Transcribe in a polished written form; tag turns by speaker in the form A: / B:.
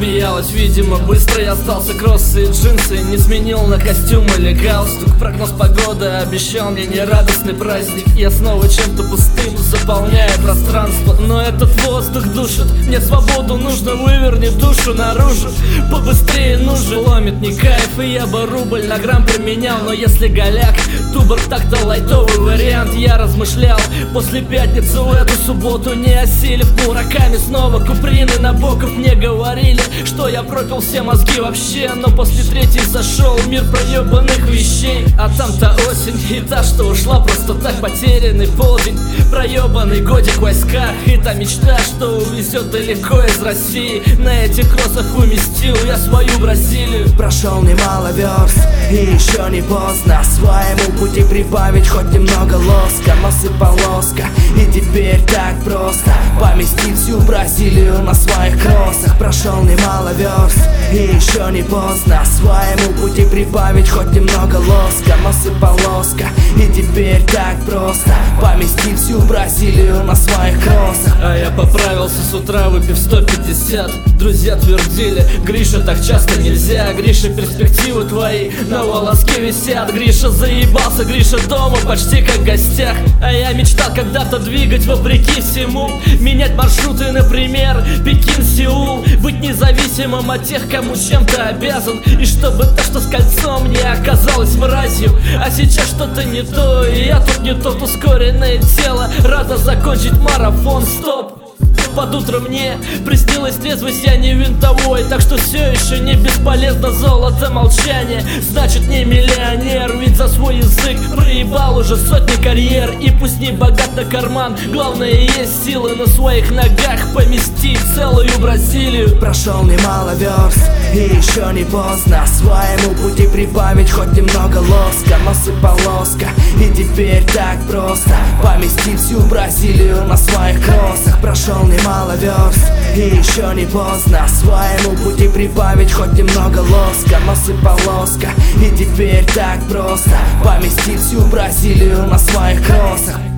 A: засмеялась, видимо, быстро я остался. Кроссы и джинсы не сменил на костюм или галстук. Прогноз погоды обещал мне нерадостный праздник. Я снова чем-то пустым заполняю пространство, но этот воздух душит. Мне свободу нужно, выверни душу наружу. Побыстрее нужен, ломит не кайф, и я бы рубль на грамм променял. Но если голяк, тубор так-то лайтовый вариант. Я размышлял после пятницы в эту субботу, не осилив Мураками снова Куприны. Набоков мне говорили, что я пропил все мозги вообще, но после третьей зашел мир проебанных вещей. А там-то осень, и та, что ушла просто так, потерянный полдень, проебанный годик в войсках. И та мечта, что увезет далеко из России. На этих кроссах уместил я свою Бразилию.
B: Прошел немало верст, и еще не поздно своему пути прибавить хоть немного лоска. Нос и полоска, и теперь так просто поместить всю Бразилию на своих кроссах. Прошел немало верст, и еще не поздно своему пути прибавить хоть немного лоска. Нос и полоска, и теперь так просто поместить всю Бразилию на своих кроссах.
A: А я поправился с утра, выпив 150. Друзья твердили: Гриша, так часто нельзя. Гриша, перспективы твои на волоске висят. Гриша заебался, Гриша дома почти как в гостях. А я мечтал когда-то двигать вопреки всему, менять маршруты, например, Пекин-Сеул. Быть независимым от тех, кому чем-то обязан. И чтобы то, что с кольцом, не оказалось мразью. А сейчас что-то не то, и я тут не тот. Ускоренное тело, рада закончить марафон. Стоп! Под утро мне приснилась трезвость, я не винтовой, так что все еще не бесполезно золото молчания. Значит, не миллионер, ведь за свой язык проебал уже сотни карьер. И пусть не богат на карман, главное есть силы на своих ногах поместить целую Бразилию.
B: Прошел немало верст, и еще не поздно своему пути прибавить хоть немного лоска. Нос и полоска, и теперь так просто поместить всю Бразилию на своих кроссах. Прошел немало верст, и еще не поздно своему пути прибавить хоть немного лоска. Нос и полоска, и теперь так просто поместить всю Бразилию на своих кроссах.